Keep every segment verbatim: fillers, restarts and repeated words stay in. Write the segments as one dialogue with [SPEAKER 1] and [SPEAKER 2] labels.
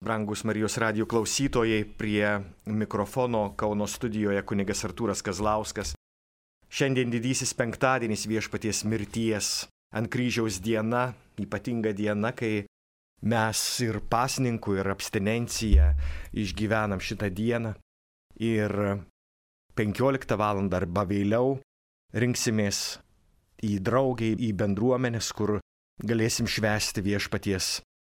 [SPEAKER 1] Brangus Marijos radijo klausytojai, prie mikrofono Kauno studijoje kunigas Artūras Kazlauskas. Šiandien didysis penktadienis Viešpaties mirties ant kryžiaus diena, ypatinga diena, kai mes ir pasninkų, ir abstinencija išgyvenam šitą dieną. Ir penkioliktą valandą arba vėliau rinksimės į draugę, į bendruomenės, kur galėsim švęsti Viešpaties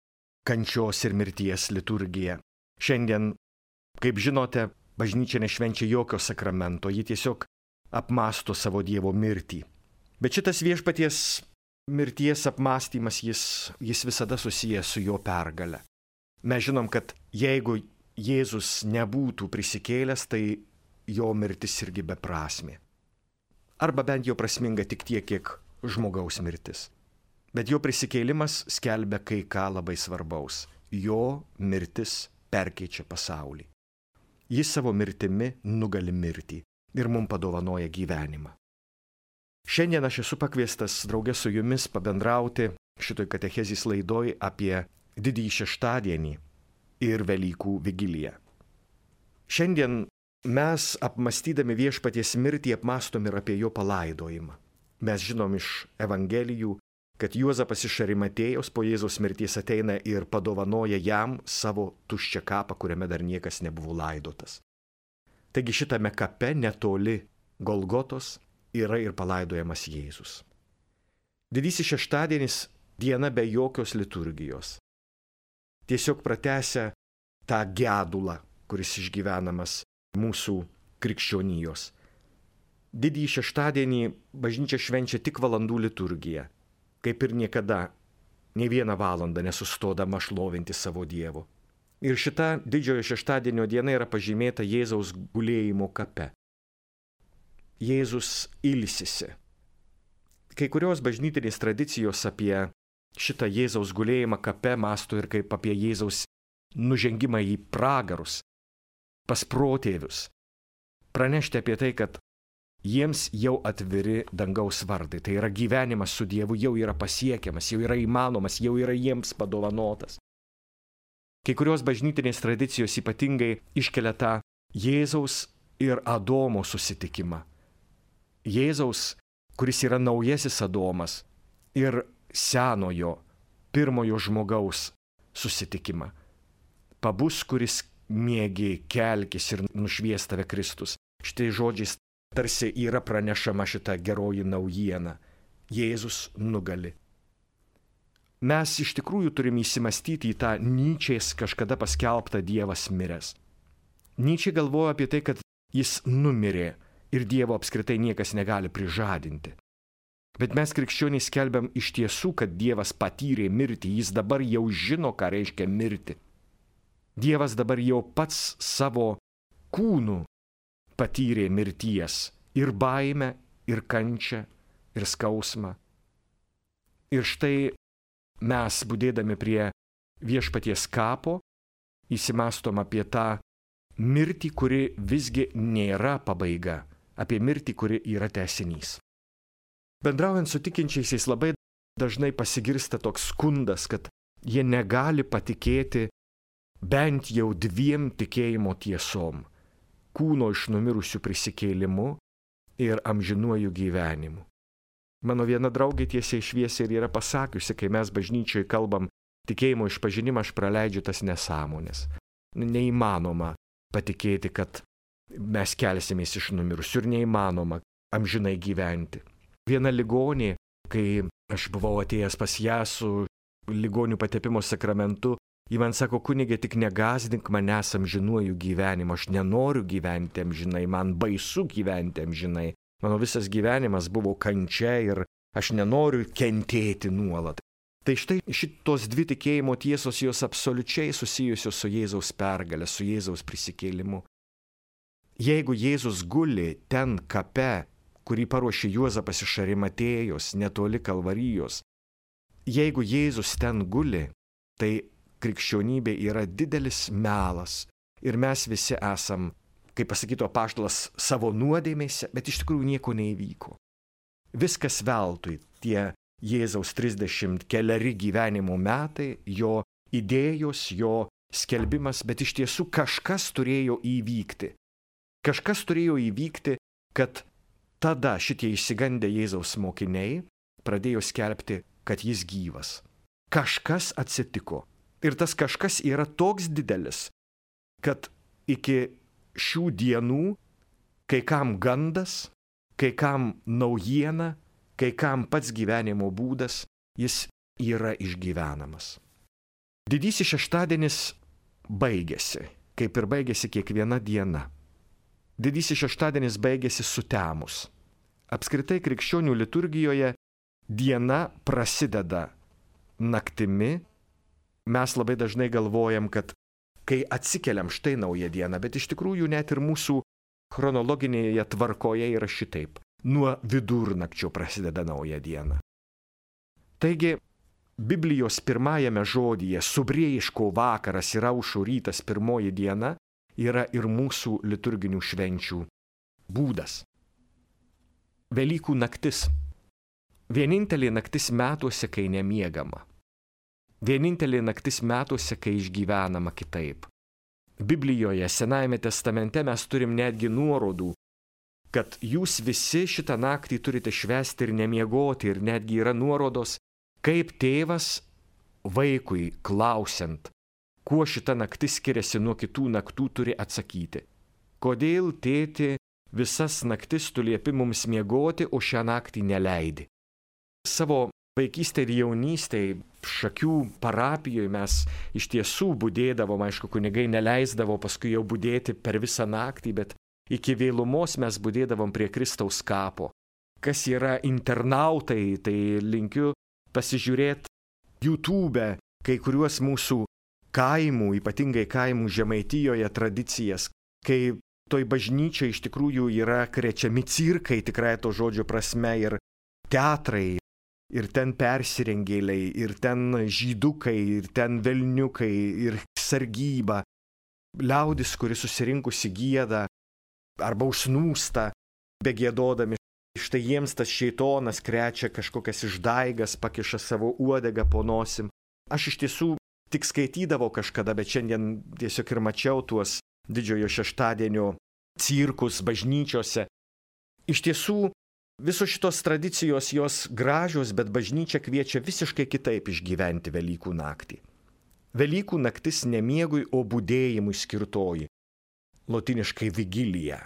[SPEAKER 1] kančios ir mirties liturgiją. Šiandien, kaip žinote, bažnyčia nešvenčia jokio sakramento, ji tiesiog apmąsto savo Dievo mirtį. Bet šitas Viešpaties mirties apmąstymas, jis, jis visada susijęs su jo pergale. Mes žinom, kad jeigu Jėzus nebūtų prisikėlęs, tai jo mirtis irgi beprasmė. Arba bent jau prasminga tik tiek, kiek žmogaus mirtis. Bet jo prisikėlimas skelbia kai ką labai svarbaus. Jo mirtis perkeičia pasaulį. Jis savo mirtimi nugali mirtį ir mums padovanoja gyvenimą. Šiandien aš esu pakviestas draugė su jumis pabendrauti šitoj katechezės laidoj apie didįjį šeštadienį ir Velykų vigiliją. Šiandien mes, apmąstydami Viešpaties mirtį, apmąstom ir apie jo palaidojimą. Mes žinom iš Evangelijų, kad Juozapas iš Arimatėjos po Jėzaus mirties ateina ir padovanoja jam savo tuščią kapą, kuriame dar niekas nebuvo laidotas. Taigi šitame kape netoli Golgotos yra ir palaidojamas Jėzus. Didysis šeštadienis diena be jokios liturgijos. Tiesiog pratęsia tą gedulą, kuris išgyvenamas mūsų krikščionijos. Didįjį šeštadienį bažnyčia švenčia tik valandų liturgiją. Kaip ir niekada, nei vieną valandą nesustodama šlovinti savo Dievo. Ir šita didžiojo šeštadienio diena yra pažymėta Jėzaus gulėjimo kape. Jėzus ilsisi. Kai kurios bažnytinės tradicijos apie šitą Jėzaus gulėjimą kape mąsto ir kaip apie Jėzaus nužengimą į pragarus, pas protėvius. Pranešti apie tai, kad jiems jau atviri dangaus vardai. Tai yra gyvenimas su Dievu jau yra pasiekiamas, jau yra įmanomas, jau yra jiems padovanotas. Kai kurios bažnytinės tradicijos ypatingai iškelia tą Jėzaus ir Adomo susitikimą. Jėzaus, kuris yra naujasis Adomas, ir senojo, pirmojo žmogaus susitikimą. Pabus, kuris miegi, kelkis ir nušvies tave Kristus. Šitai žodžiais tarsi yra pranešama šita geroji naujiena. Jėzus nugali. Mes iš tikrųjų turime įsimastyti į tą Nyčės kažkada paskelbtą Dievas miręs. Nyčė galvoja apie tai, kad jis numirė ir Dievo apskritai niekas negali prižadinti. Bet mes krikščionys skelbiam iš tiesų, kad Dievas patyrė mirtį, jis dabar jau žino, ką reiškia mirti. Dievas dabar jau pats savo kūnu patyrė mirties ir baimę, ir kančią, ir skausmą. Ir štai mes, budėdami prie Viešpaties kapo, įsimastom apie tą mirtį, kuri visgi nėra pabaiga, apie mirtį, kuri yra tęsinys. Bendraujant su tikinčiaisiais labai dažnai pasigirsta toks skundas, kad jie negali patikėti bent jau dviem tikėjimo tiesom – kūno iš numirusių prisikėlimu ir amžinuoju gyvenimu. Mano viena draugė tiesiai šviesiai ir yra pasakiusi, kai mes bažnyčioje kalbam tikėjimo išpažinimą, aš praleidžiu tas nesąmonės. Neįmanoma patikėti, kad mes kelsimės iš numirusių ir neįmanoma amžinai gyventi. Viena ligonė, kai aš buvau atėjęs pas ją su ligonių patepimo sakramentu, ji man sako, kunige, tik negąsdink manęs amžinuoju gyvenimu, aš nenoriu gyventi amžinai, man baisu gyventi amžinai. Mano visas gyvenimas buvo kančia ir aš nenoriu kentėti nuolat. Tai štai šitos dvi tikėjimo tiesos, jos absoliučiai susijusios su Jėzaus pergale, su Jėzaus prisikėlimu. Jeigu Jėzus guli ten kape, kurį paruošė Juozapas iš Arimatėjos, netoli Kalvarijos, jeigu Jėzus ten guli, tai krikščionybė yra didelis melas ir mes visi esam, kaip pasakytų apaštalas, savo nuodėmėse, bet iš tikrųjų nieko neįvyko. Viskas veltui, tie Jėzaus trisdešimt keleri gyvenimo metai, jo idėjos, jo skelbimas, bet iš tiesų kažkas turėjo įvykti. Kažkas turėjo įvykti, kad tada šitie išsigandę Jėzaus mokiniai pradėjo skelbti, kad jis gyvas. Kažkas atsitiko. Ir tas kažkas yra toks didelis, kad iki šių dienų kai kam gandas, kai kam naujiena, kai kam pats gyvenimo būdas, jis yra išgyvenamas. Didysis šeštadienis baigėsi, kaip ir baigėsi kiekviena diena. Didysis šeštadienis baigėsi sutemus. Apskritai krikščionių liturgijoje diena prasideda naktimi. Mes labai dažnai galvojam, kad kai atsikeliam štai naują dieną, bet iš tikrųjų net ir mūsų chronologinėje tvarkoje yra šitaip. Nuo vidurnakčio prasideda nauja diena. Taigi, Biblijos pirmajame žodyje subrėjiško vakaras ir aušo rytas pirmoji diena yra ir mūsų liturginių švenčių būdas. Velykų naktis. Vienintelė naktis metuose, kai nemiegama. Vienintelė naktis metuose, kai išgyvenama kitaip. Biblijoje, Senajame testamente mes turim netgi nuorodų, kad jūs visi šitą naktį turite švęsti ir nemiegoti, ir netgi yra nuorodos, kaip tėvas vaikui klausiant, kuo šita naktis skiriasi nuo kitų naktų, turi atsakyti. Kodėl, tėti, visas naktis tu liepi mums miegoti, o šią naktį neleidi? Savo vaikystėje ir jaunystėje Šakių parapijoje mes iš tiesų budėdavom, aišku, kunigai neleisdavo paskui jau budėti per visą naktį, bet iki vėlumos mes budėdavom prie Kristaus kapo. Kas yra internautai, tai linkiu pasižiūrėti YouTube kai kuriuos mūsų kaimų, ypatingai kaimų Žemaitijoje tradicijas, kai toj bažnyčiai iš tikrųjų yra krečiami cirkai, tikrai to žodžio prasme, ir teatrai, ir ten persirengėliai, ir ten žydukai, ir ten velniukai, ir sargyba, liaudis, kuri susirinkusi gieda arba užsnūsta, begėdodami. Štai jiems tas šėtonas krečia kažkokias išdaigas, pakiša savo uodegą po nosim. Aš iš tiesų tik skaitydavau kažkada, bet šiandien tiesiog ir mačiau tuos didžiojo šeštadienio cirkus bažnyčiose. Iš tiesų, visos šitos tradicijos jos gražios, bet bažnyčia kviečia visiškai kitaip išgyventi Velykų naktį. Velykų naktis ne miegui, o budėjimui skirtoji. Lotiniškai vigilija.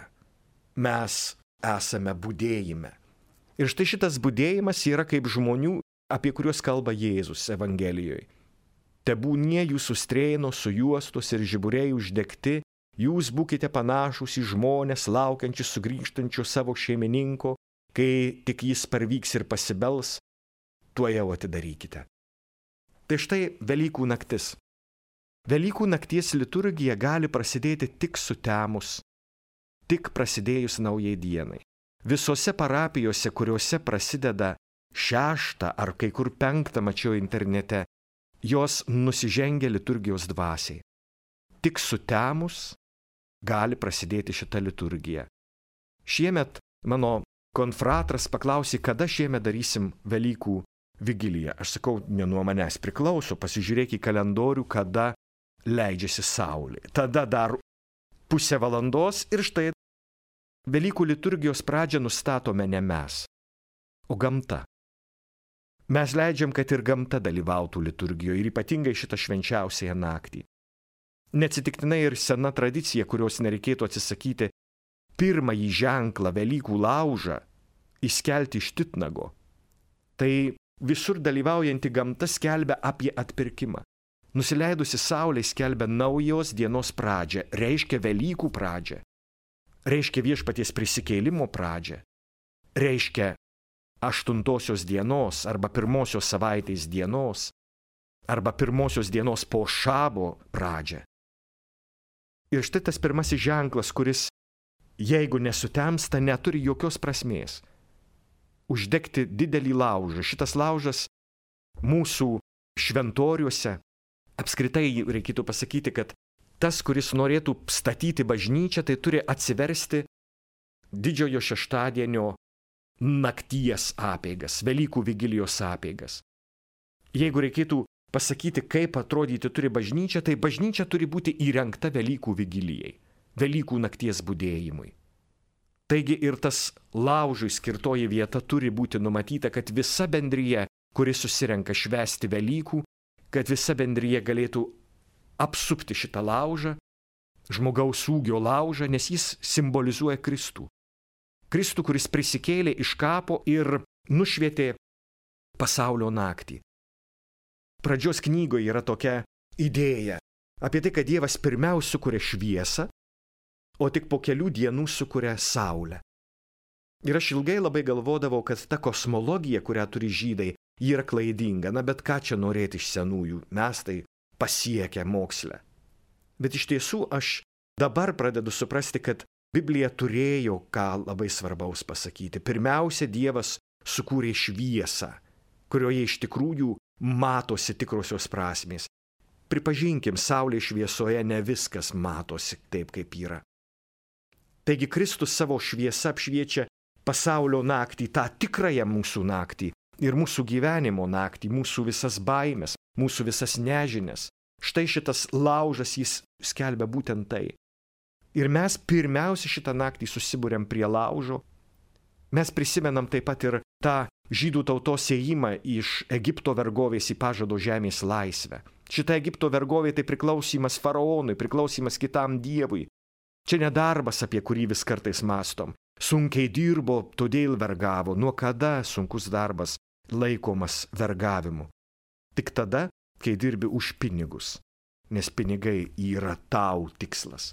[SPEAKER 1] Mes esame budėjime. Ir štai šitas budėjimas yra kaip žmonių, apie kuriuos kalba Jėzus Evangelijoje. Tebūnie jūsų strėnos, sujuostos ir žiburiai uždegti, jūs būkite panašus į žmonės, laukiančius sugrįžtančio savo šeimininko, kai tik jis parvyks ir pasibels, tuojau atidarykite. Tai štai Velykų naktis. Velykų nakties liturgija gali prasidėti tik sutemus, tik prasidėjus naujai dienai. Visose parapijose, kuriuose prasideda šeštą ar kai kur penktą, mačiau internete, jos nusižengia liturgijos dvasiai. Tik sutemus gali prasidėti šita liturgija. Šiemet mano konfratras paklausė, kada šiemet darysim Velykų vigiliją. Aš sakau, ne nuo manęs priklauso, pasižiūrėk į kalendorių, kada leidžiasi saulė. Tada dar pusę valandos ir štai Velykų liturgijos pradžią nustatome ne mes, o gamta. Mes leidžiam, kad ir gamta dalyvautų liturgijoje ir ypatingai šitą švenčiausiąją naktį. Neatsitiktinai ir sena tradicija, kurios nereikėtų atsisakyti, pirmąjį ženklą Velykų laužą įskelti iš titnago. Tai visur dalyvaujanti gamta skelbia apie atpirkimą. Nusileidusi saulė skelbia naujos dienos pradžią, reiškia Velykų pradžią, reiškia viešpaties prisikėlimo pradžią, reiškia aštuntosios dienos arba pirmosios savaitės dienos arba pirmosios dienos po šabo pradžią. Ir štai tas pirmasis ženklas, kuris, jeigu nesutemsta, neturi jokios prasmės. Uždegti didelį laužą. Šitas laužas mūsų šventoriuose, apskritai reikėtų pasakyti, kad tas, kuris norėtų statyti bažnyčią, tai turi atsiversti didžiojo šeštadienio nakties apeigas, Velykų vigilijos apeigas. Jeigu reikėtų pasakyti, kaip atrodyti turi bažnyčia, tai bažnyčia turi būti įrengta Velykų vigilijai, Velykų nakties budėjimui. Taigi ir tas laužui skirtoji vieta turi būti numatyta, kad visa bendrija, kuri susirenka švęsti Velykų, kad visa bendrija galėtų apsupti šitą laužą, žmogaus ūgio laužą, nes jis simbolizuoja Kristų. Kristų, kuris prisikėlė iš kapo ir nušvietė pasaulio naktį. Pradžios knygoje yra tokia idėja apie tai, kad Dievas pirmiausia sukuria šviesą, o tik po kelių dienų sukuria saulę. Ir aš ilgai labai galvodavau, kad ta kosmologija, kurią turi žydai, yra klaidinga. Na, bet ką čia norėti iš senųjų, mes tai pasiekę mokslę. Bet iš tiesų aš dabar pradedu suprasti, kad Biblija turėjo ką labai svarbaus pasakyti. Pirmiausia, Dievas sukūrė šviesą, kurioje iš tikrųjų matosi tikrosios prasmės. Pripažinkim, saulės šviesoje ne viskas matosi taip, kaip yra. Taigi Kristus savo šviesą apšviečia pasaulio naktį, tą tikrąją mūsų naktį ir mūsų gyvenimo naktį, mūsų visas baimės, mūsų visas nežinias. Štai šitas laužas jis skelbia būtent tai. Ir mes pirmiausia šitą naktį susibūrėm prie laužo. Mes prisimenam taip pat ir tą žydų tautos ėjimą iš Egipto vergovės į pažado žemės laisvę. Šita Egipto vergovė tai priklausymas faraonui, priklausymas kitam dievui. Čia ne darbas, apie kurį vis kartais mastom. Sunkiai dirbo, todėl vergavo. Nuo kada sunkus darbas laikomas vergavimu? Tik tada, kai dirbi už pinigus, nes pinigai yra tau tikslas.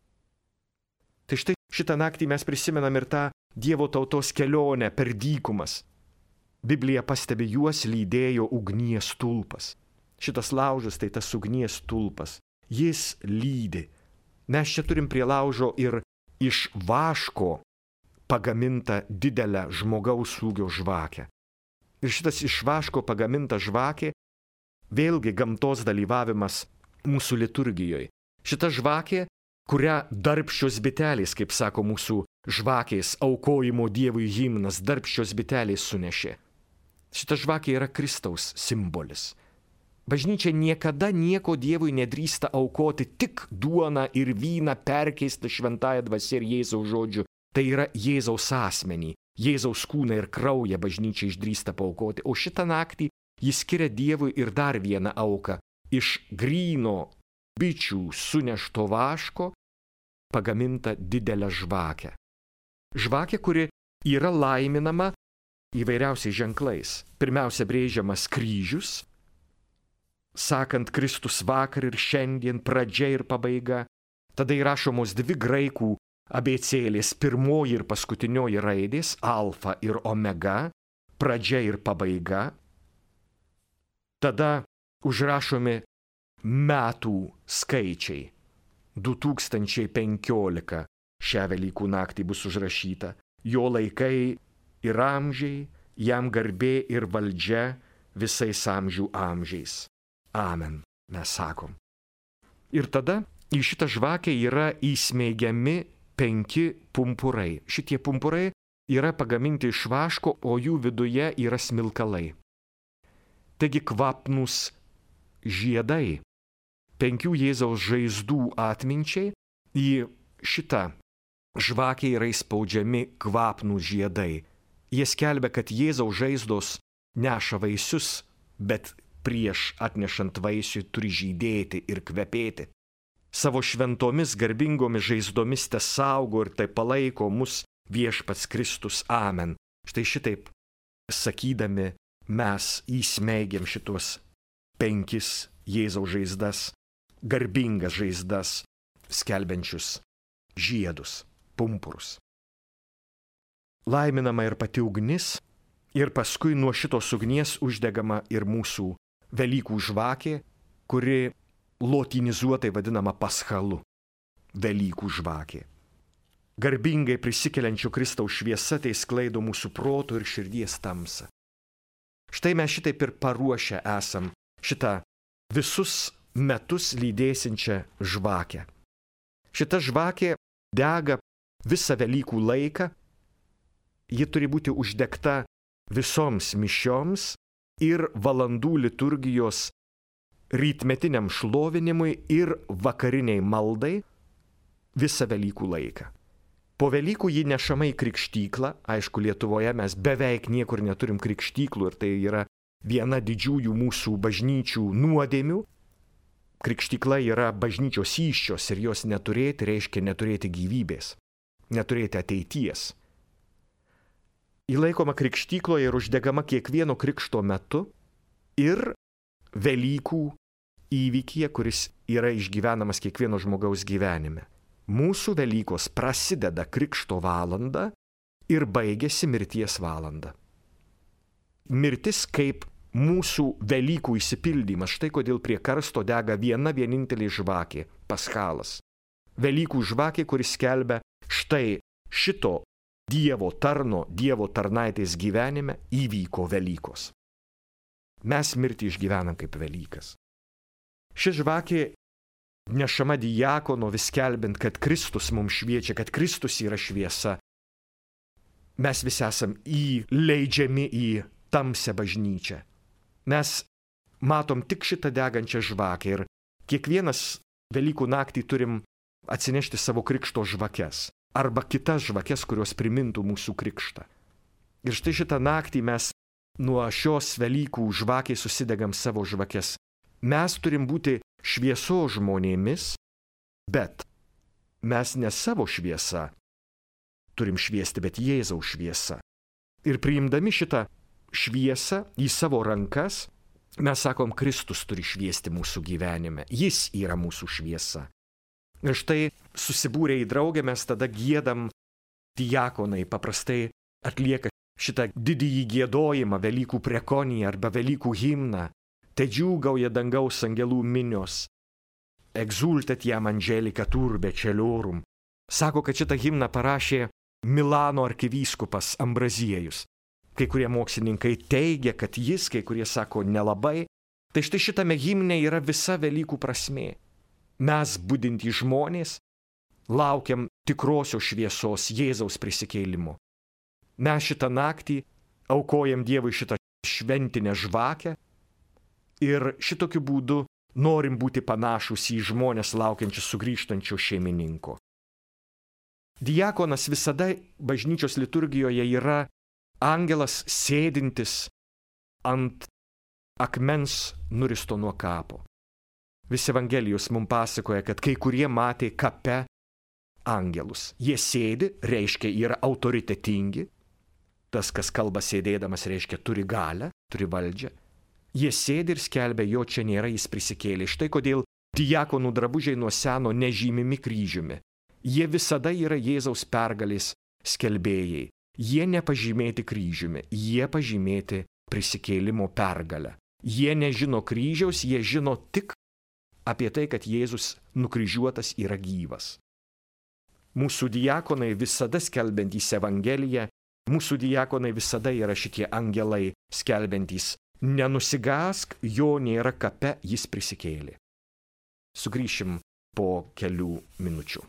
[SPEAKER 1] Tai štai šitą naktį mes prisimenam ir tą Dievo tautos kelionę per dykumas. Biblija pastebi, juos lydėjo ugnies tulpas. Šitas laužas tai tas ugnies tulpas. Jis lydi. Mes čia turim prie laužo ir iš vaško pagamintą didelę žmogaus ūgio žvakę. Ir šitas iš vaško pagaminta žvakė, vėlgi gamtos dalyvavimas mūsų liturgijoje. Šita žvakė, kurią darbščios bitelės, kaip sako mūsų žvakės aukojimo Dievui himnas, darbščios bitelės sunešė. Šita žvakė yra Kristaus simbolis. Bažnyčia niekada nieko Dievui nedrįsta aukoti, tik duoną ir vyną perkeistą šventąją dvasią ir Jėzaus žodžiu. Tai yra Jėzaus asmenį, Jėzaus kūną ir kraują bažnyčia išdrįsta paaukoti. O šitą naktį jis skiria Dievui ir dar vieną auką. Iš gryno bičių sunešto vaško pagaminta didelę žvakę. Žvakė, kuri yra laiminama įvairiausiais ženklais. Pirmiausia, brėžiamas kryžius, sakant Kristus vakar ir šiandien, pradžia ir pabaiga. Tada įrašomos dvi graikų abėcėlės, pirmoji ir paskutinioji raidės, alfa ir omega, pradžia ir pabaiga. Tada užrašomi metų skaičiai. du tūkstančiai penkiolika šią Velykų naktį bus užrašyta. Jo laikai ir amžiai, jam garbė ir valdžia visais amžių amžiais. Amen, mes sakom. Ir tada į šitą žvakę yra įsmeigiami penki pumpurai. Šitie pumpurai yra pagaminti iš vaško, o jų viduje yra smilkalai. Taigi kvapnūs žiedai, penkių Jėzaus žaizdų atminčiai, į šitą žvakę yra įspaudžiami kvapnūs žiedai. Jie skelbia, kad Jėzaus žaizdos neša vaisius, bet prieš atnešant vaisių turi žydėti ir kvepėti. Savo šventomis garbingomis žaizdomis te saugo ir tai palaiko mus viešpats Kristus. Amen. Štai šitaip sakydami mes įsmeigiam šitos penkis Jėzaus žaizdas, garbingas žaizdas, skelbiančius žiedus, pumpurus. Laiminama ir pati ugnis, ir paskui nuo šitos ugnies uždegama ir mūsų Velykų žvakė, kuri lotinizuotai vadinama paschalu. Velykų žvakė. Garbingai prisikeliančio Kristaus šviesa tai sklaido mūsų proto ir širdies tamsą. Štai mes šitaip ir paruošę esam šitą visus metus lydėsinčią žvakę. Šita žvakė dega visą Velykų laiką, ji turi būti uždegta visoms mišioms ir valandų liturgijos rytmetiniam šlovinimui ir vakariniai maldai visą Velykų laiką. Po Velykų ji nešama į krikštyklą, aišku, Lietuvoje mes beveik niekur neturim krikštyklų ir tai yra viena didžiųjų mūsų bažnyčių nuodėmių. Krikštykla yra bažnyčios įsčios ir jos neturėti reiškia neturėti gyvybės, neturėti ateities. Įlaikoma krikštykloje ir uždegama kiekvieno krikšto metu ir Velykų įvykyje, kuris yra išgyvenamas kiekvieno žmogaus gyvenime. Mūsų Velykos prasideda krikšto valanda ir baigėsi mirties valanda. Mirtis kaip mūsų Velykų išsipildymas, štai kodėl prie karsto dega viena vienintelė žvakė – Paskalas. Velykų žvakė, kuris skelbia štai šito Dievo tarno, Dievo tarnaitės gyvenime įvyko Velykos. Mes mirtį išgyvenam kaip Velykas. Ši žvakė nešama diakono vis skelbiant, kad Kristus mums šviečia, kad Kristus yra šviesa. Mes visi esam įleidžiami į tamsią bažnyčią. Mes matom tik šitą degančią žvakę ir kiekvienas Velykų naktį turim atsinešti savo krikšto žvakes arba kitas žvakes, kurios primintų mūsų krikštą. Ir štai šitą naktį mes nuo šios Velykų žvakės susidegam savo žvakes. Mes turim būti šviesos žmonėmis, bet mes ne savo šviesa turim šviesti, bet Jėzaus šviesa. Ir priimdami šitą šviesą į savo rankas, mes sakom, Kristus turi šviesti mūsų gyvenime. Jis yra mūsų šviesa. Ir štai susibūrę į draugę mes tada giedam, diakonai paprastai atlieka šitą didįjį giedojimą, Velykų prekoniją arba Velykų himną. Te džiūgauja dangaus angelų minios. Exultet jam Angelika turbe celorum. Sako, kad šitą himną parašė Milano arkivyskupas Ambraziejus. Kai kurie mokslininkai teigia, kad jis, kai kurie sako nelabai. Tai štai šitame himne yra visa Velykų prasmė. Mes, budintys žmonės, laukiam tikrosios šviesos Jėzaus prisikėlimo. Mes šitą naktį aukojam Dievui šitą šventinę žvakę ir šitokiu būdu norim būti panašus į žmonės laukiančius sugrįžtančio šeimininko. Diakonas visada bažnyčios liturgijoje yra angelas sėdintis ant akmens nuristo nuo kapo. Visi Evangelijos mums pasakoja, kad kai kurie matė kape angelus. Jie sėdi, reiškia yra autoritetingi. Tas, kas kalba sėdėdamas, reiškia turi galią, turi valdžią. Jie sėdi ir skelbia, jo čia nėra, jis prisikėlė. Štai kodėl diakonų drabužiai nuo seno nežymimi kryžiumi. Jie visada yra Jėzaus pergalės skelbėjai. Jie nepažymėti kryžiumi, jie pažymėti prisikėlimo pergalę. Jie nežino kryžiaus, jie žino tik apie tai, kad Jėzus nukryžiuotas yra gyvas. Mūsų diakonai visada skelbiantys Evangeliją, mūsų diakonai visada yra šitie angelai skelbiantys. Nenusigask, jo nėra kape, jis prisikėlė. Sugrįšim po kelių minučių.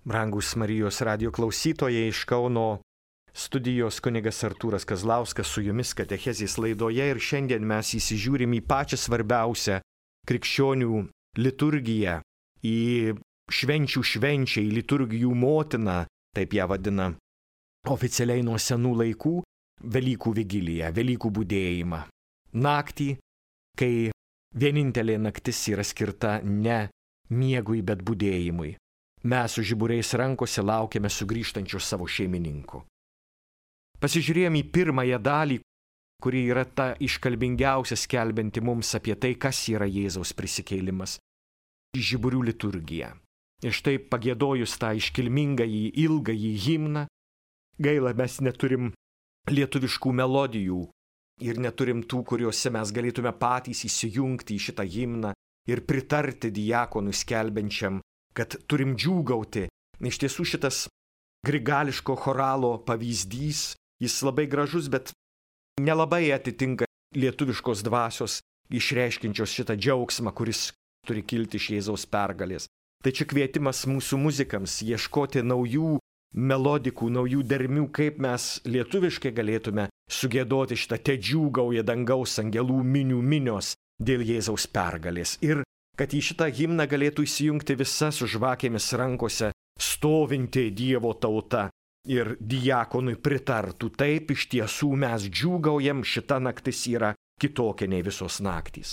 [SPEAKER 1] Brangus Marijos radijo klausytojai, iš Kauno studijos kunigas Artūras Kazlauskas su jumis katechezės laidoje ir šiandien mes įsižiūrim į pačią svarbiausią krikščionių liturgiją, į švenčių švenčią, į liturgijų motiną, taip ją vadina oficialiai nuo senų laikų, Velykų vigiliją, Velykų budėjimą. Naktį, kai vienintelė naktis yra skirta ne miegui, bet budėjimui. Mes su žiburiais rankose laukiame sugrįžtančių savo šeimininkų. Pasižiūrėjome į pirmąją dalį, kuri yra ta iškalbingiausia skelbianti mums apie tai, kas yra Jėzaus prisikėlimas. Žiburių liturgija. Ir štai pagėdojus tą iškilmingąjį, ilgąjį himną, gaila, mes neturim lietuviškų melodijų ir neturim tų, kuriuose mes galėtume patys įsijungti į šitą himną ir pritarti diakonui skelbiančiam, kad turim džiūgauti. Iš tiesų šitas grigališko choralo pavyzdys, jis labai gražus, bet nelabai atitinka lietuviškos dvasios išreiškinčios šitą džiaugsmą, kuris turi kilti iš Jėzaus pergalės. Tai čia kvietimas mūsų muzikams ieškoti naujų melodikų, naujų dermių, kaip mes lietuviškai galėtume sugėdoti šitą te džiūgauja dangaus angelų minių minios dėl Jėzaus pergalės. Ir kad į šitą himną galėtų įsijungti visa su žvakėmis rankose stovinti Dievo tauta ir diakonui pritartų. Taip, iš tiesų mes džiūgaujam, šita naktis yra kitokia nei visos naktys.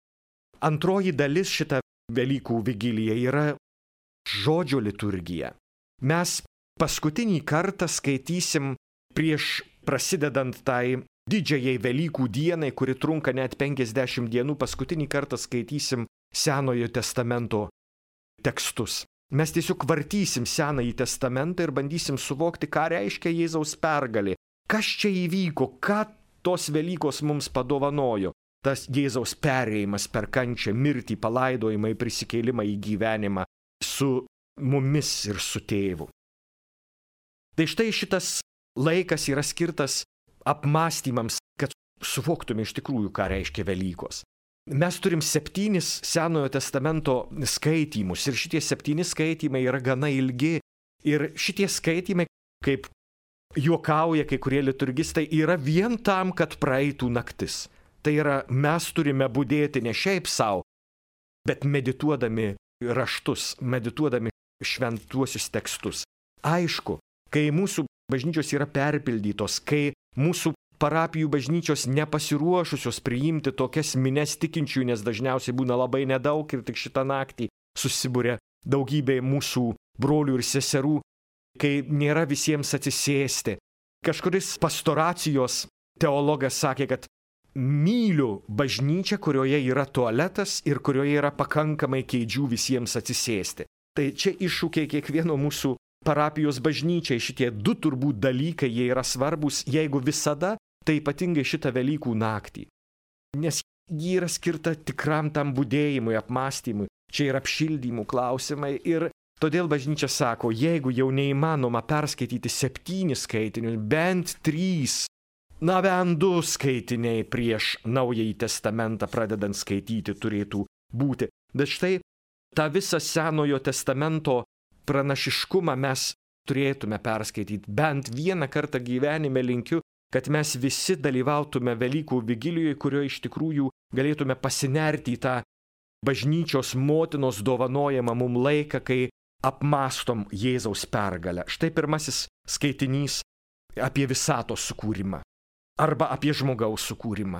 [SPEAKER 1] Antroji dalis šitą Velykų vigiliją yra žodžio liturgija. Mes paskutinį kartą skaitysim prieš prasidedant tai didžiajai Velykų dienai, kuri trunka net penkiasdešimt dienų, paskutinį kartą skaitysim Senojo testamento tekstus. Mes tiesiog vartysim Senąjį testamentą ir bandysim suvokti, ką reiškia Jėzaus pergalė. Kas čia įvyko, ką tos Velykos mums padovanojo. Tas Jėzaus perėjimas per kančią, mirtį, palaidojimą, prisikėlimą į gyvenimą su mumis ir su tėvu. Tai štai šitas laikas yra skirtas apmąstymams, kad suvoktume iš tikrųjų, ką reiškia Velykos. Mes turim septynis Senojo testamento skaitymus ir šitie septyni skaitymai yra gana ilgi. Ir šitie skaitymai, kaip juokauja kai kurie liturgistai, yra vien tam, kad praeitų naktis. Tai yra, mes turime budėti ne šiaip savo, bet medituodami raštus, medituodami šventuosius tekstus. Aišku, kai mūsų bažnyčios yra perpildytos, kai mūsų parapijų bažnyčios nepasiruošusios priimti tokias mines tikinčių, nes dažniausiai būna labai nedaug ir tik šitą naktį susibūrė daugybė mūsų brolių ir seserų, kai nėra visiems atsisėsti. Kažkuris pastoracijos teologas sakė, kad myliu bažnyčią, kurioje yra tualetas ir kurioje yra pakankamai kėdžių visiems atsisėsti. Tai čia iššūkiai kiekvieno mūsų parapijos bažnyčiai, šitie du turbūt dalykai, jie yra svarbus, jeigu visada, tai ypatingai šitą Velykų naktį. Nes ji yra skirta tikram tam budėjimui, apmąstymui, čia yra apšildymų klausimai ir todėl bažnyčia sako, jeigu jau neįmanoma perskaityti septynis skaitinius, bent trys, na bent du skaitiniai prieš Naująjį testamentą pradedant skaityti turėtų būti. Bet štai tą visą Senojo testamento pranašiškumą mes turėtume perskaityti. Bent vieną kartą gyvenime linkiu, kad mes visi dalyvautume Velykų vigilijoje, kurioje iš tikrųjų galėtume pasinerti į tą bažnyčios motinos dovanojamą mum laiką, kai apmąstom Jėzaus pergalę. Štai pirmasis skaitinys apie visatos sukūrimą arba apie žmogaus sukūrimą.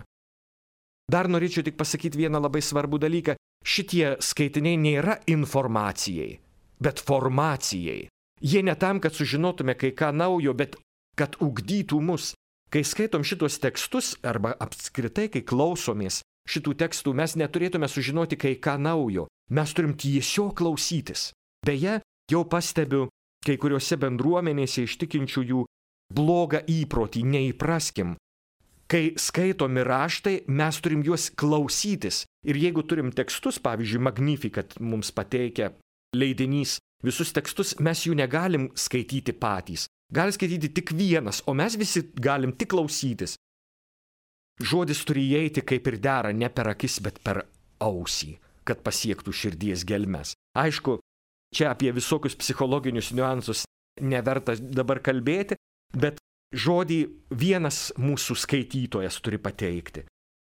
[SPEAKER 1] Dar norėčiau tik pasakyti vieną labai svarbų dalyką. Šitie skaitiniai nėra informacijai, bet formacijai. Jie ne tam, kad sužinotume kai ką naujo, bet kad ugdytų mus. Kai skaitom šitos tekstus, arba apskritai, kai klausomės šitų tekstų, mes neturėtume sužinoti kai ką naujo. Mes turim tiesiog klausytis. Beje, jau pastebiu kai kuriuose bendruomenėse iš tikinčiųjų blogą įprotį, neįpraskim. Kai skaitomi raštai, mes turim juos klausytis. Ir jeigu turim tekstus, pavyzdžiui, Magnificat mums pateikia leidinys, visus tekstus mes jų negalim skaityti patys. Gali skaityti tik vienas, o mes visi galim tik klausytis. Žodis turi įeiti kaip ir dera, ne per akis, bet per ausį, kad pasiektų širdies gelmes. Aišku, Čia apie visokius psichologinius niuansus neverta dabar kalbėti, bet žodį vienas mūsų skaitytojas turi pateikti.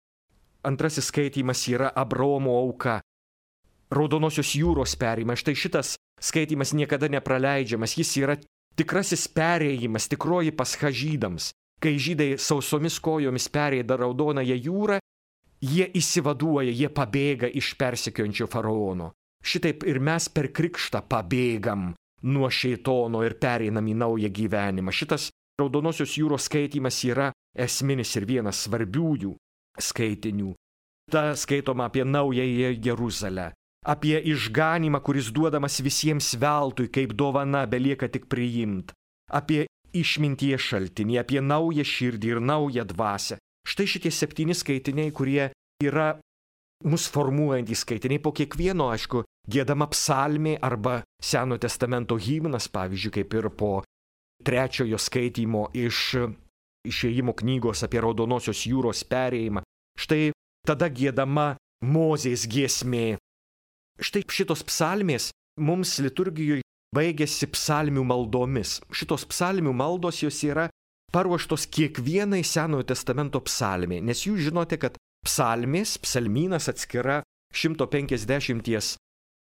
[SPEAKER 1] Antrasis skaitymas yra Abraomo auka, Raudonosios jūros perėjimas. Štai šitas skaitymas niekada nepraleidžiamas, jis yra tikrasis perėjimas, tikroji pascha žydams. Kai žydai sausomis kojomis pereida Raudonąją jūrą, jie įsivaduoja, jie pabėga iš persekiojančio faraono. Šitaip ir mes per krikštą pabėgam nuo šėtono ir pereinam į naują gyvenimą. Šitas Raudonosios jūros skaitymas yra esminis ir vienas svarbiųjų skaitinių. Ta skaitoma apie naująją Jeruzalę, apie išganymą, kuris duodamas visiems veltui, kaip dovana, belieka tik priimt, apie išminties šaltinį, apie naują širdį ir naują dvasią. Štai šitie septyni skaitiniai, kurie yra mus formuojantys skaitiniai. Po kiekvieno, aišku, giedama psalmė arba Seno testamento himnas, pavyzdžiui, kaip ir po trečiojo skaitymo iš Išėjimo knygos apie Raudonosios jūros perėjimą. Štai tada giedama Mozės giesmė. Štai šitos psalmės mums liturgijoje baigėsi psalmių maldomis. Šitos psalmių maldos jos yra paruoštos kiekvienai Senojo testamento psalmė, nes jūs žinote, kad psalmės, psalmynas atskira šimto penkiasdešimties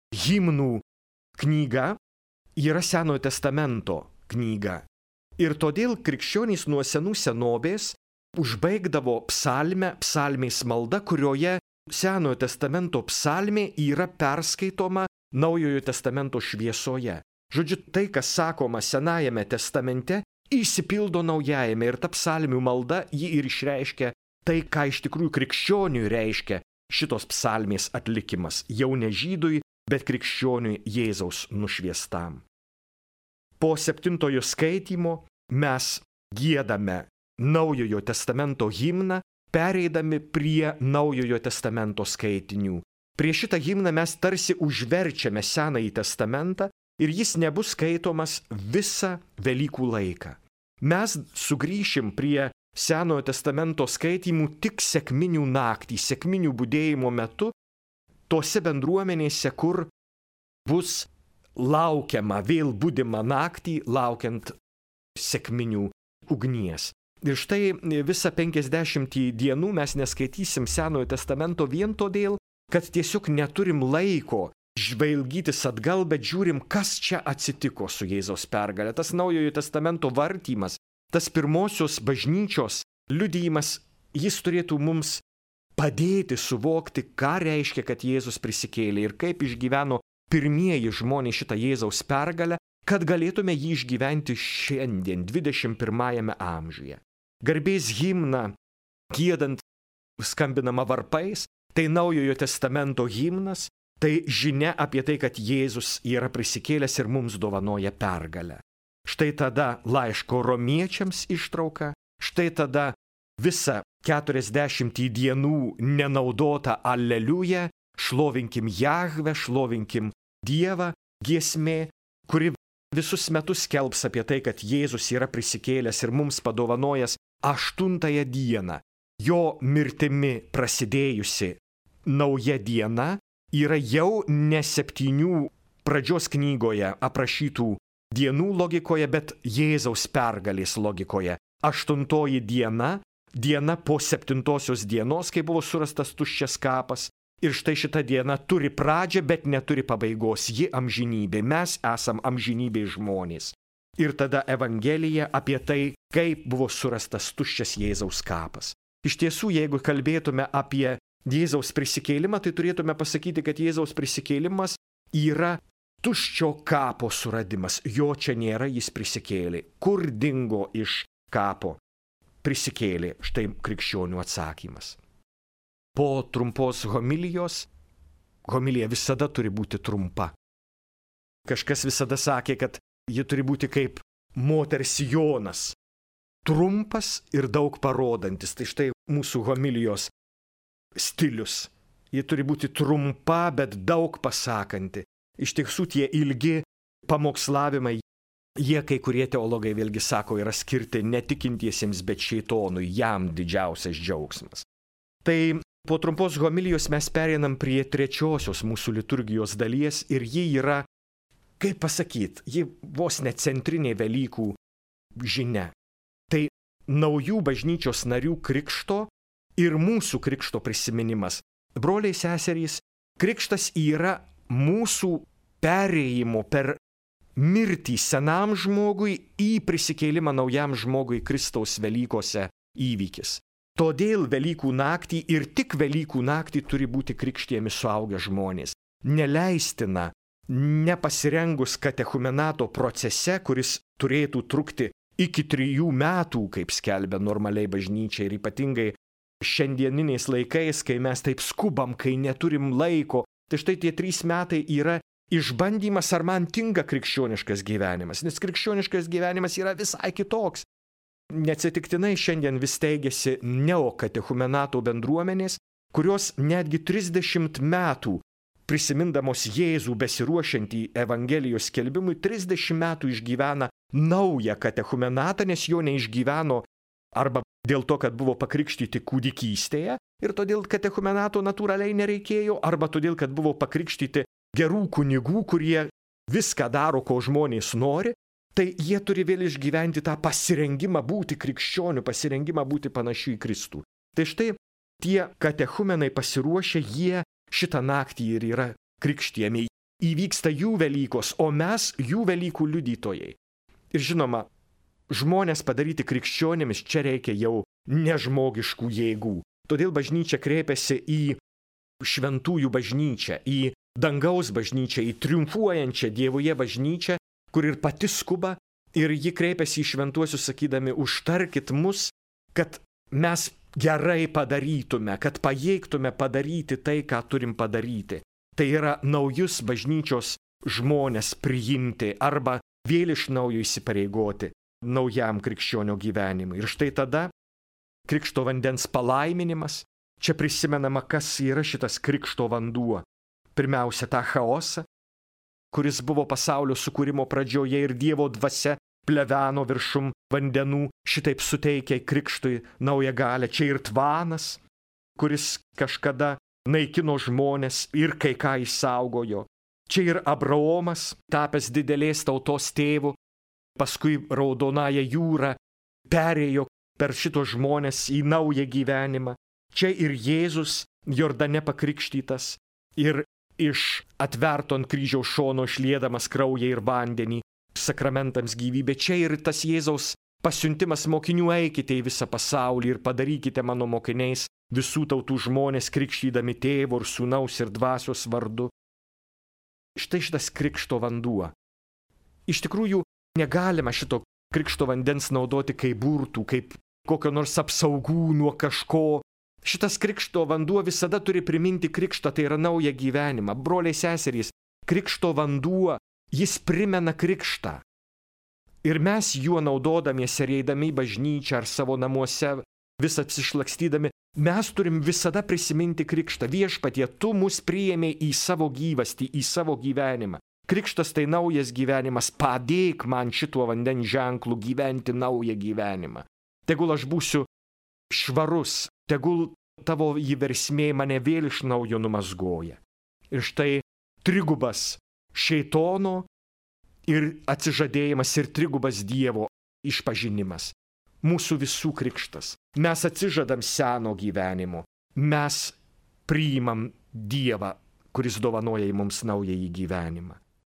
[SPEAKER 1] himnų knyga yra Senojo testamento knyga. Ir todėl krikščionys nuo senų senovės užbaigdavo psalmę, psalmės malda, kurioje Senojo testamento psalmė yra perskaitoma Naujojo testamento šviesoje. Žodžiu, tai, kas sakoma Senajame testamente, įsipildo Naujajame ir ta psalmių malda jį ir išreiškia tai, ką iš tikrųjų krikščioniui reiškia šitos psalmės atlikimas. Jau ne žydui, bet krikščioniui Jėzaus nušviestam. Po septintojo skaitymo mes giedame Naujojo testamento himną, pereidami prie Naujojo testamento skaitinių. Prie šitą himną mes tarsi užverčiame Senąjį testamentą ir jis nebus skaitomas visą Velykų laiką. Mes sugrįšim prie Senojo testamento skaitymų tik sekminių naktį, sekminių budėjimo metu, tose bendruomenėse, kur bus laukiama, vėl budima naktį, laukiant sekminių ugnies. Ir štai visą penkiasdešimtį dienų mes neskaitysim Senojo testamento vien todėl, kad tiesiog neturim laiko žvalgytis atgal, bet žiūrim, kas čia atsitiko su Jėzaus pergalė. Tas Naujojo testamento vartymas, tas pirmosios bažnyčios liudijimas, jis turėtų mums padėti suvokti, ką reiškia, kad Jėzus prisikėlė ir kaip išgyveno pirmieji žmonės šitą Jėzaus pergalę, kad galėtume jį išgyventi šiandien, dvidešimt pirmajame amžiuje. Garbės himną, giedant, skambinama varpais, tai Naujojo testamento himnas, tai žinia apie tai, kad Jėzus yra prisikėlęs ir mums dovanoja pergalę. Štai tada laiško romiečiams ištrauka, štai tada visą keturiasdešimtį dienų nenaudota Aleliuja, šlovinkim Jahvę, šlovinkim Dievą, giesmė, kuri visus metus skelbs apie tai, kad Jėzus yra prisikėlęs ir mums padovanojęs aštuntąją dieną. Jo mirtimi prasidėjusi nauja diena yra jau ne septynių pradžios knygoje aprašytų dienų logikoje, bet Jėzaus pergalės logikoje. Aštuntoji diena, diena po septintosios dienos, kai buvo surastas tuščias kapas. Ir štai šita diena turi pradžią, bet neturi pabaigos. Ji amžinybė. Mes esam amžinybė žmonės. Ir tada Evangelija apie tai, kaip buvo surastas tuščias Jėzaus kapas. Iš tiesų, jeigu kalbėtume apie Jėzaus prisikėlimą, tai turėtume pasakyti, kad Jėzaus prisikėlimas yra tuščio kapo suradimas. Jo čia nėra, jis prisikėlė. Kur dingo iš kapo? Prisikėlė. Štai krikščionių atsakymas. Po trumpos homilijos, homilija visada turi būti trumpa. Kažkas visada sakė, kad ji turi būti kaip moters sijonas. Trumpas ir daug parodantis. Tai štai mūsų homilijos stilius. Ji turi būti trumpa, bet daug pasakanti. Iš tiesų tie ilgi pamokslavimai, jie kai kurie teologai vėlgi sako, yra skirti netikintiesiems, bet šėtonui, jam didžiausias džiaugsmas. Tai po trumpos homilijos mes pereinam prie trečiosios mūsų liturgijos dalies ir ji yra kaip pasakyti, ji vos ne centrinė Velykų žinia. Tai naujų bažnyčios narių krikšto ir mūsų krikšto prisiminimas. Broliai seserys, krikštas yra mūsų perėjimo per mirtį senam žmogui į prisikėlimą naujam žmogui Kristaus Velykose įvykis. Todėl Velykų naktį ir tik Velykų naktį turi būti krikštijami suaugę žmonės. Neleistina, nepasirengus katechumenato procese, kuris turėtų trukti iki trijų metų, kaip skelbia normaliai bažnyčia, ir ypatingai šiandieniniais laikais, kai mes taip skubam, kai neturim laiko. Tai štai tie trys metai yra išbandymas, ar man tinka krikščioniškas gyvenimas, nes krikščioniškas gyvenimas yra visai kitoks. Neatsitiktinai šiandien vis teigiasi neokatechumenato bendruomenės, kurios netgi trisdešimt metų, prisimindamos Jėzų besiruošiantį Evangelijos skelbimui, trisdešimt metų išgyvena naują katechumenatą, nes jo neišgyveno arba dėl to, kad buvo pakrikštyti kūdikystėje ir todėl katechumenato natūraliai nereikėjo, arba todėl, kad buvo pakrikštyti gerų kunigų, kurie viską daro, ko žmonės nori. Tai jie turi vėl išgyventi tą pasirengimą būti krikščioniu, pasirengimą būti panašiu į Kristų. Tai štai tie katechumenai pasiruošę, jie šitą naktį ir yra krikštijami. Įvyksta jų Velykos, o mes jų Velykų liudytojai. Ir žinoma, žmonės padaryti krikščionėmis čia reikia jau nežmogiškų jėgų. Todėl bažnyčia kreipiasi į šventųjų bažnyčią, į dangaus bažnyčią, į triumfuojančią Dievoje bažnyčią, kur ir pati skuba, ir ji kreipiasi į šventuosius sakydami, užtarkit mus, kad mes gerai padarytume, kad pajėgtume padaryti tai, ką turim padaryti. Tai yra naujus bažnyčios žmonės priimti arba vėl iš naujo įsipareigoti naujam krikščionio gyvenimui. Ir štai tada krikšto vandens palaiminimas, čia prisimenama, kas yra šitas krikšto vanduo. Pirmiausia, tą chaosą, kuris buvo pasaulio sukūrimo pradžioje ir Dievo dvasia pleveno viršum vandenų, šitaip suteikia krikštui naują galę. Čia ir tvanas, kuris kažkada naikino žmonės ir kai ką išsaugojo. Čia ir Abraomas, tapęs didelės tautos tėvu, paskui Raudonąją jūrą perėjo per šitos žmonės į naują gyvenimą. Čia ir Jėzus, Jordane pakrikštytas, ir iš atverto ant kryžiaus šono išliedamas kraują ir vandenį, sakramentams gyvybė. Čia ir tas Jėzaus pasiuntimas mokinių, eikite į visą pasaulį ir padarykite mano mokiniais visų tautų žmonės, krikštydami Tėvo ir Sūnaus ir Dvasios vardu. Štai šitas krikšto vanduo. Iš tikrųjų, negalima šito krikšto vandens naudoti kaip burtų, kaip kokio nors apsaugų nuo kažko. Šitas krikšto vanduo visada turi priminti krikštą, tai yra naują gyvenimą. Broliai seserys, krikšto vanduo, jis primena krikštą. Ir mes juo naudodamiesi, eidami į bažnyčią ar savo namuose, vis apsišlakstydami, mes turim visada prisiminti krikštą. Viešpatie, tu mus priėmei į savo gyvastį, į savo gyvenimą. Krikštas tai naujas gyvenimas, padėk man šituo vandens ženklu gyventi naują gyvenimą. Tegul aš būsiu švarus, tegul tavo įversmė mane vėl iš naujo numazgoja. Ir štai trigubas šėtono ir atsižadėjimas ir trigubas Dievo išpažinimas. Mūsų visų krikštas. Mes atsižadam seno gyvenimo. Mes priimam Dievą, kuris dovanoja mums naująjį gyvenimą.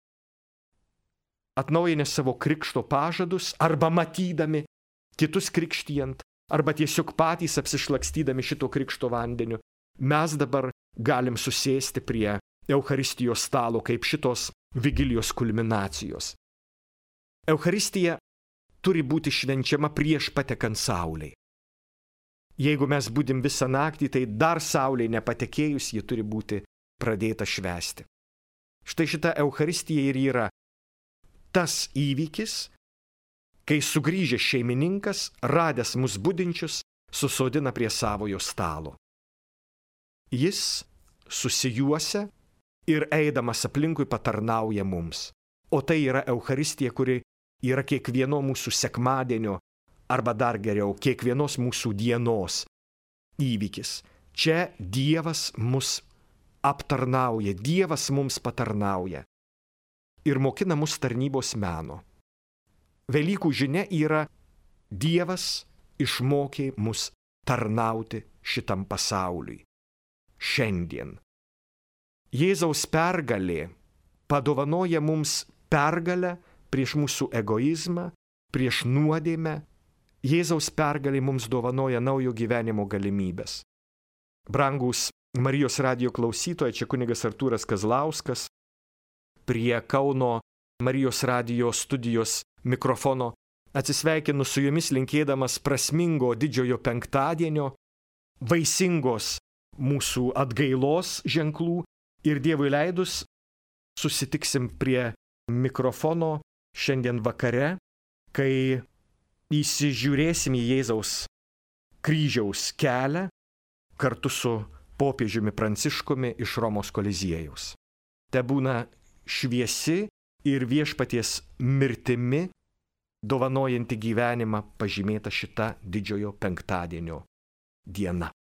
[SPEAKER 1] Atnaujinę savo krikšto pažadus arba matydami kitus krikštijant, arba tiesiog patys apsišlakstydami šito krikšto vandeniu, mes dabar galim susėsti prie Eucharistijos stalo kaip šitos vigilijos kulminacijos. Eucharistija turi būti švenčiama prieš patekant saulei. Jeigu mes būdim visą naktį, tai dar saulei nepatekėjus ji turi būti pradėta švęsti. Štai šita Eucharistija ir yra tas įvykis, kai sugrįžęs šeimininkas, radęs mus budinčius, susodina prie savojo stalo. Jis susijuosia ir eidamas aplinkui patarnauja mums. O tai yra Eucharistija, kuri yra kiekvieno mūsų sekmadienio, arba dar geriau, kiekvienos mūsų dienos įvykis. Čia Dievas mus aptarnauja, Dievas mums patarnauja. ir mokina mus tarnybos meno. Velykų žinia yra: Dievas išmokė mus tarnauti šitam pasauliui. Šiandien. Jėzaus pergalė padovanoja mums pergalę prieš mūsų egoizmą, prieš nuodėmę. Jėzaus pergalė mums dovanoja naujo gyvenimo galimybės. Brangūs Marijos radijo klausytojai, čia kunigas Artūras Kazlauskas. Prie Kauno Marijos radijo studijos mikrofono atsisveikinu su jumis linkėdamas prasmingo didžiojo penktadienio, vaisingos mūsų atgailos ženklų ir Dievui leidus susitiksim prie mikrofono šiandien vakare, kai įsižiūrėsim į Jėzaus kryžiaus kelią kartu su popiežiumi Pranciškumi iš Romos Koliziejaus. Te būna šviesi ir viešpaties mirtimi dovanojanti gyvenimą pažymėta šita didžiojo penktadienio diena.